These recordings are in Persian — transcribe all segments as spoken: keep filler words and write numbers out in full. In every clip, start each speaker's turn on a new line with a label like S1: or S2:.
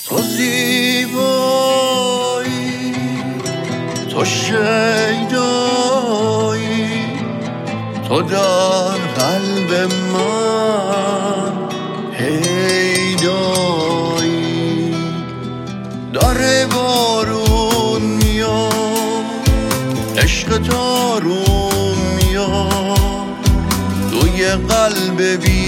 S1: تو زیبایی، تو شیدایی، تو در قلب من پیدایی. داره بارون میاد، عشق تارون میاد، توی قلب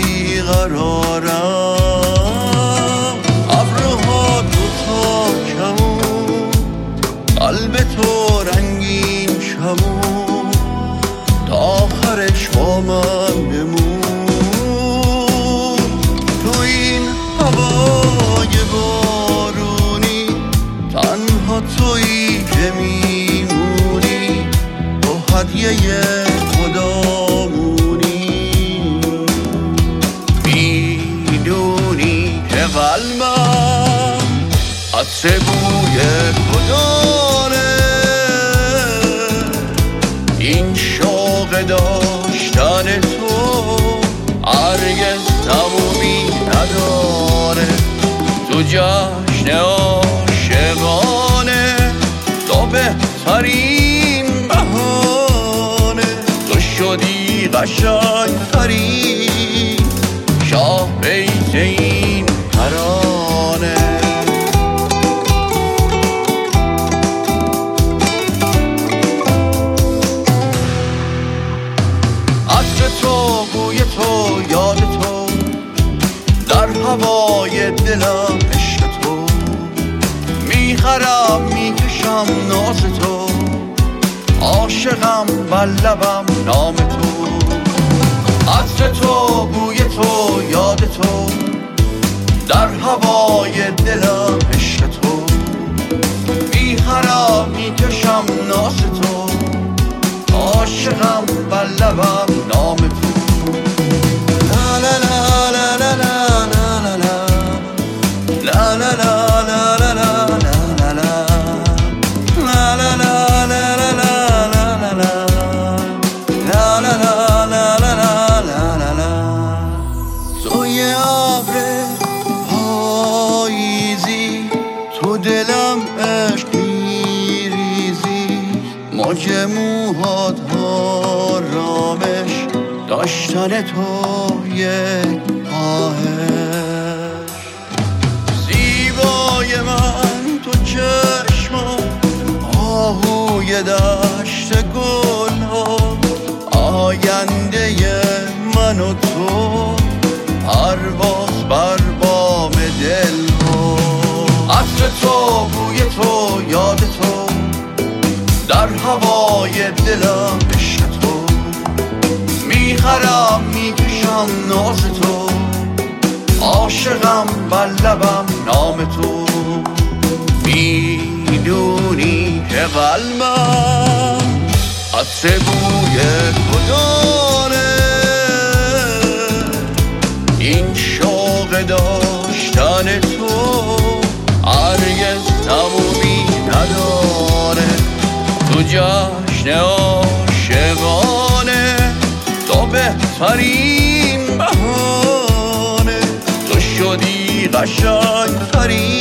S1: بیقرارم. ابرها تو تا کمون، قلب تو رنگین شمون، تا آخرش با من بمون. تو این هوای بارونی، تنها تویی که میمونی، تو هدیه خدامونی. میدونی که قلبم عطر بوی تو داره، این شوق داشتن تو هرگز تمومی نداره. تو جشن عاشقانه، تو بهترین بهانه، تو شدی قشنگترین شاه بیت این ترانه. عطر تو، بوی تو، یاد تو، در هوای دلم عشق تو، میخرم میکشم ناز تو، عاشقم بر لبم نام تو. عطر تو، بوی تو، یاد تو، در هوای دلم عشق تو، میخرم میکشم ناز تو، عاشقم بر لبم نام تو. لا لا لا لا لا لا لا لا لا لا لا لا لا تو دلم عشق میریزی، موج موهات آرامش، داشتن تو یک خواهش. زیبای من تو چشمات، آهوی دشت گل ها، آینده من و تو، پرواز بر بام دل ها. عطر تو، بوی تو، یاد تو، در هوای دلم عشق تو، میخرم میکشم ناز تو، عاشقم بر لبم نام تو. میدونی که قلبم عطر بوی تو داره، این شوق داشتن تو هرگز تمومی نداره. تو جشن عاشقانه، تو بهترین بهانه، تو شدی قشنگترین